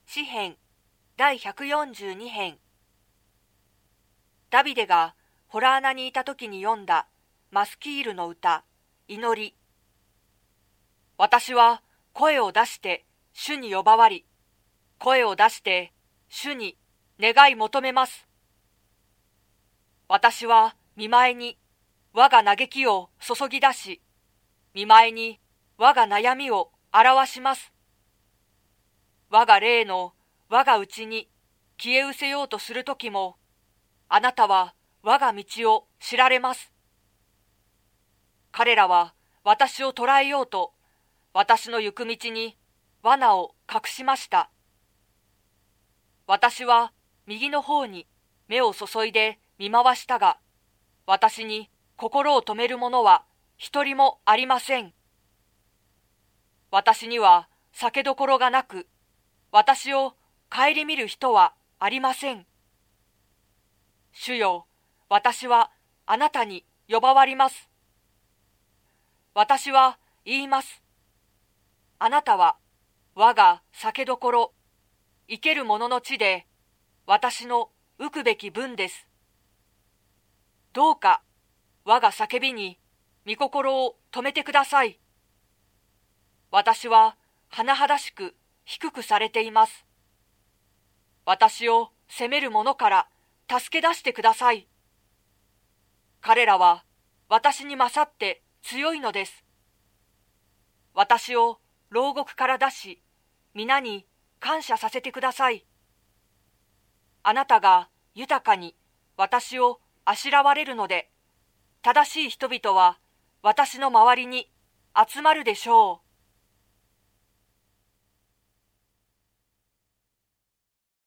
詩編第142編。ダビデがホラー穴にいた時に読んだマスキールの歌、祈り。私は声を出して主に呼ばわり、声を出して主に願い求めます。私は見舞いに我が嘆きを注ぎ出し、見舞いに我が悩みを表します。我が霊の我が内に消え失せようとするときも、あなたは我が道を知られます。彼らは私を捕らえようと、私の行く道に罠を隠しました。私は右の方に目を注いで見回したが、私に心を止める者は一人もありません。私には酒どころがなく、私を顧みる人はありません。主よ、私はあなたに呼ばわります。私は言います。あなたは我が酒どころ、生ける者の地で私の浮くべき分です。どうか我が叫びに御心を止めてください。私は甚だしく低くされています。私を責める者から助け出してください。彼らは私に勝って強いのです。私を牢獄から出し、皆に感謝させてください。あなたが豊かに私をあしらわれるので、正しい人々は私の周りに集まるでしょう。